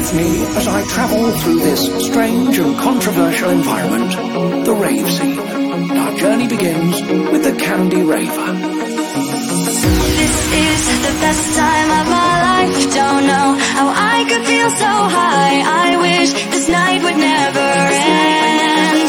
with me as I travel through this strange and controversial environment, the rave scene. Our journey begins with the Candy Raver. This is the best time of my life. Don't know how I could feel so high. I wish this night would never end.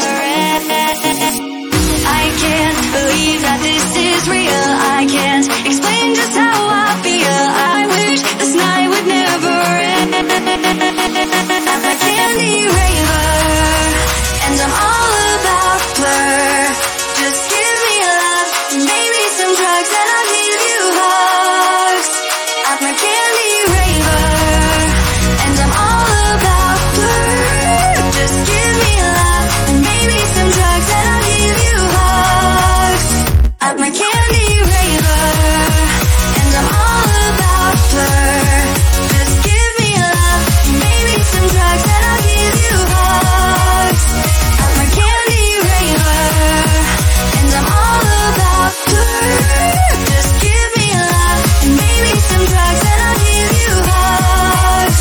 I can't believe that this is real. I can't explain just how I feel. I wish this night would never end. I'm a candy raver, and I'm all about blur. Just give me love, maybe some drugs, and I'll give you hugs. I'm a candy raver, and I'm all about blur. Just give me love, and maybe some drugs, and I'll give you hugs. I'm a candy raver, and I'm all about blur. Just give me love, and maybe some drugs, and I'll give you hugs. I'm a candy raver, and I'm all about blur. Just give me love, and maybe some drugs, and I'll give you hugs.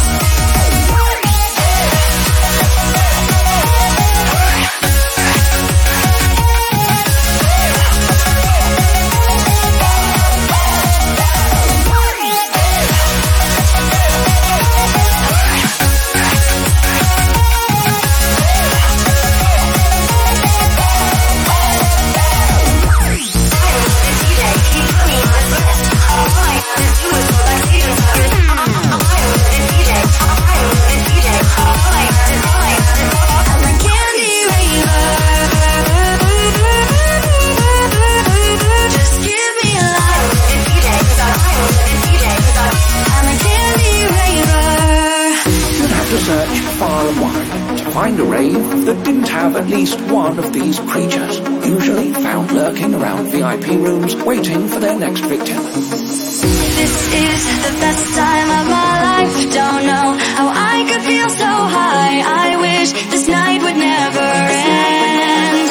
Find a rave that didn't have at least one of these creatures, usually found lurking around VIP rooms waiting for their next victim. This is the best time of my life. Don't know how I could feel so high. I wish this night would never end.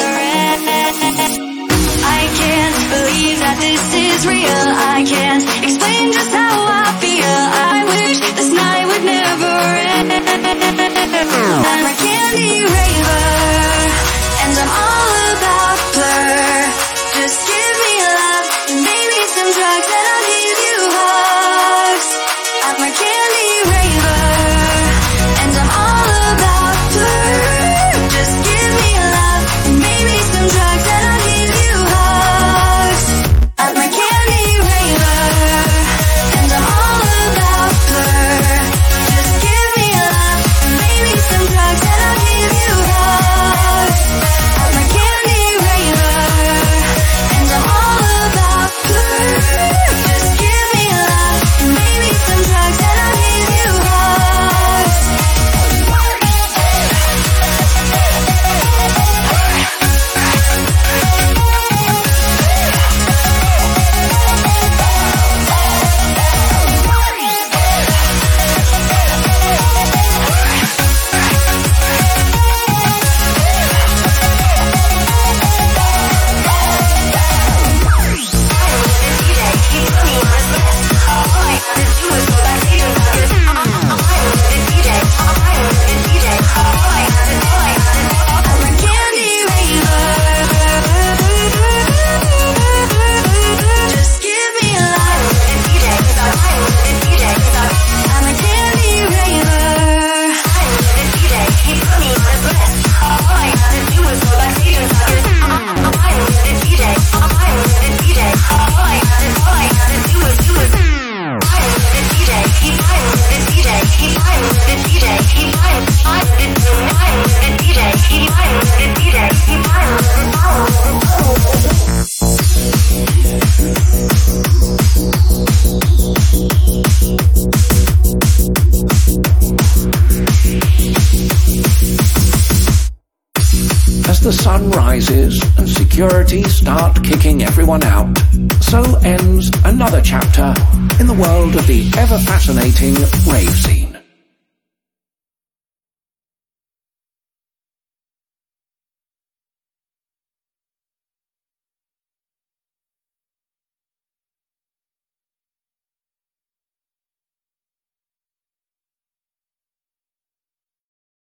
I can't believe that this is real. I can't explain just how I feel. I wish this night would never end. I'm a candy raver, and I'm all about blur. Just give me love, and maybe some drugs, and I'll give you hugs. I'm a candy raver, and I'm all about blur. Just give me love, and maybe some drugs, and I'll give you hugs. I'm a candy raver, and I'm all about blur. Just give me love, and maybe some drugs, and I'll give you hugs. I'm a candy raver, and I'm all about blur. Just give me love, and maybe some drugs, and I'll give you hugs. I'm a candy raver. Just give me love. I'm a candy raver. As the sun rises and security start kicking everyone out, so ends another chapter in the world of the ever-fascinating rave scene.